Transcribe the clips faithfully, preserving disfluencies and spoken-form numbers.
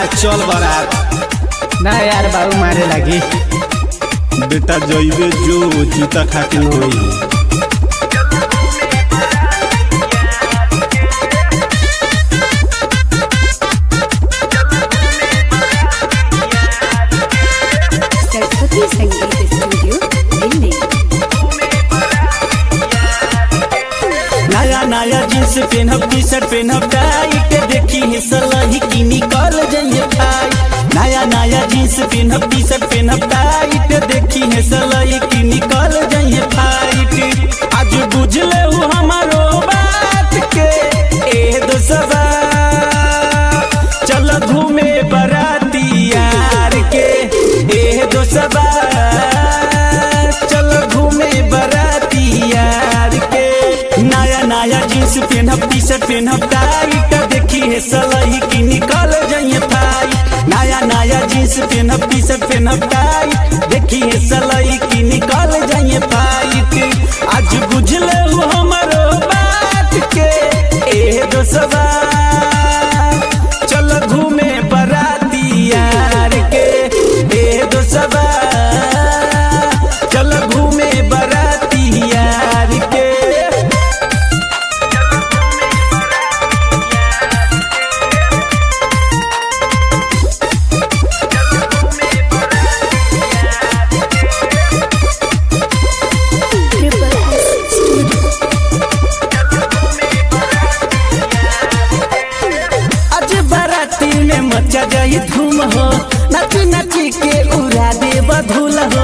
चल बारात। ना यार बाबू मारे लगी। बेटा जइबे जो जूता खाके होई। सरस्वती संगीत स्टूडियो दिल्ली। नया नया जींस पेनहब टी शर्ट पेनहब टाइट देखी है सलही की निकल जाइए भाई। नया नया जींस पेनहब टी शर्ट पेनहब टाइट देखी है सलही की निकल जाइए फाइट। आज बुझले हो हमारो बात के ए दोस्तवा चल घूमे बराती यार के ए दोस्तवा चल घूमे बराती यार के। नया नया जींस पेनहब टी शर्ट पेनहब टाइट देखी है सलही की निकल जाइए भाई। नया नया जींस पेनहब टी शर्ट पेनहब टाइट देखी है सलही की निकल जाइए भाई। आज बुझले हो हमारो बात के ए दोस्तवा चल घूमे बराती यार के ए दोस्तवा चल घूमे बराती यार के। मचा जाई धूम हो नच नच के उड़ा दे बधुल हो।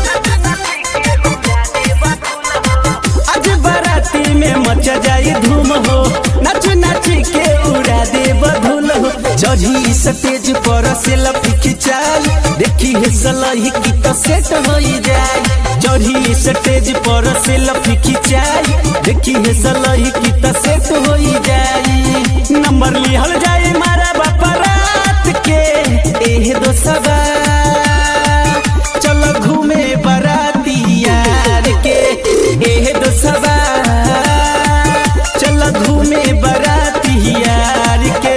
आज बाराती में मचा जाई धूम हो नच नच के उड़ा दे बधुल हो। चढ़ी स्टेज पर सेल्फी खिंचाई देखी है सलही की तो सेट हो जाए। चढ़ी स्टेज पर सेल्फी खिंचाई देखी है सलही की तो सेट हो जाए। नंबर लिहल जाए मारा बापा के एह दोस्तवा चल घूमे बराती यार के एह दोस्तवा चल घूमे बराती यार के।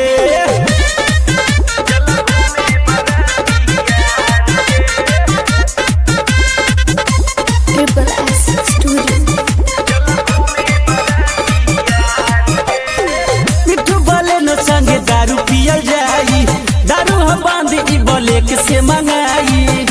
Triple S studio. मिठू बोले न संगे दारू पियल जाई। दारू हम बांधी की बोलेक से मंगाई।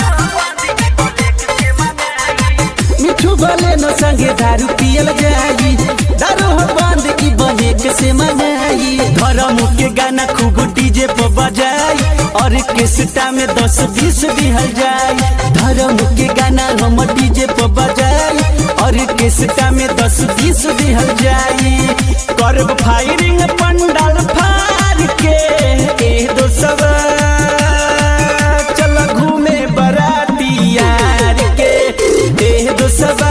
मिठू बोले न संगे दारू पियल जाई। दारू हम बांधी की बोलेक से मंगाई। धर्म के गाना खूब डीजे पर बजाई और किस्ता में दस बीस दिहल जाई। धर्म के गाना हम डीजे पर बजाई और किस्ता में दस बीस दिहल जाई। करब फायरिंग पंडाल फाड़ के ए दोस्तवा चल घूमे बराती यार के ए दोस्तवा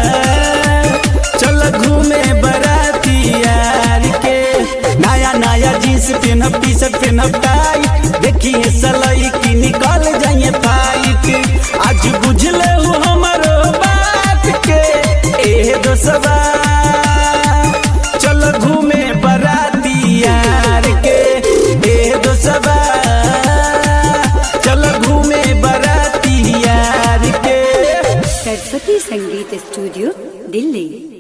चल घूमे बराती यार के। नया नया जींस पेनहब टी शर्ट पेनहब टाइट देखी है सलही की निकल जाइए फाइट। आज बुझले हो हमारो बात के ए दोस्तवा चल घूमे बराती यार के ए दोस्तवा चल घूमे बराती यार के। सरस्वती संगीत स्टूडियो दिल्ली।